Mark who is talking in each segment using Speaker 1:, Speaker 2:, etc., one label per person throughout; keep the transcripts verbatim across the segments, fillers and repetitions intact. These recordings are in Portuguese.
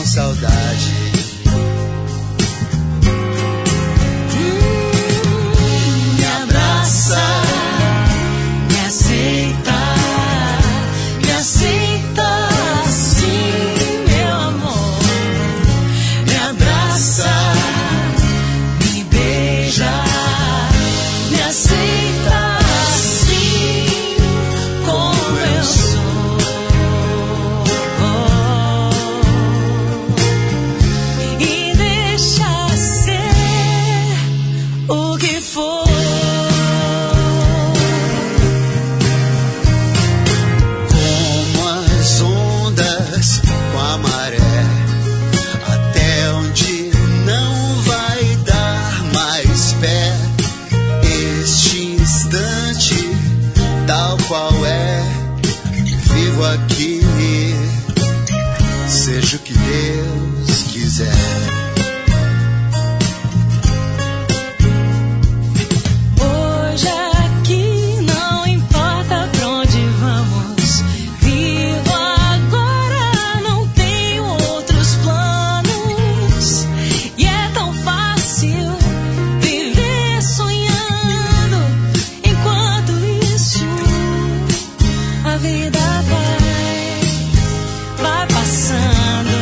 Speaker 1: saudade.
Speaker 2: Hum, me abraça, me aceita, me aceita assim, meu amor. Me abraça, me beija, me aceita assim como eu sou. E deixa ser o que for.
Speaker 1: Como as ondas com a maré, até onde não vai dar mais pé. Este instante, tal qual é, vivo aqui, seja o que Deus quiser.
Speaker 2: Hoje aqui não importa pra onde vamos. Vivo agora, não tenho outros planos. E é tão fácil viver sonhando. Enquanto isso, a vida vai, vai passando.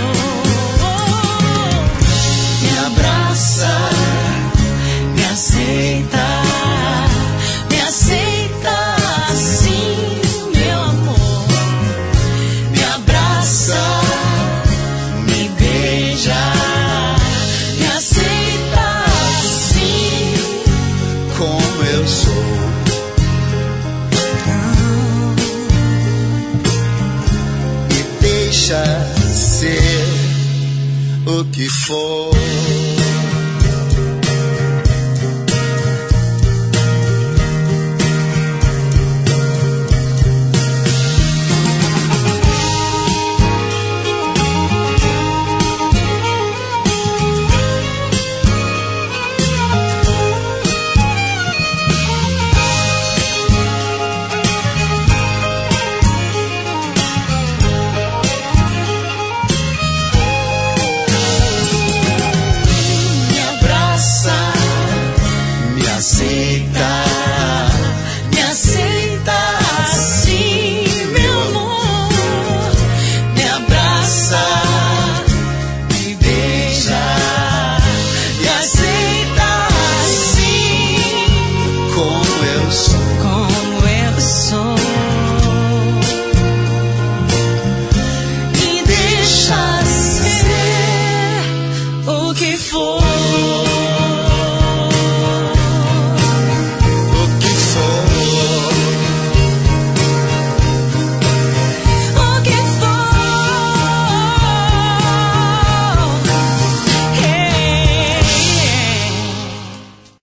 Speaker 2: Me abraça, me aceita, me aceita assim, meu amor. Me abraça, me beija, me aceita assim
Speaker 1: Como eu sou, e deixa ser o que for.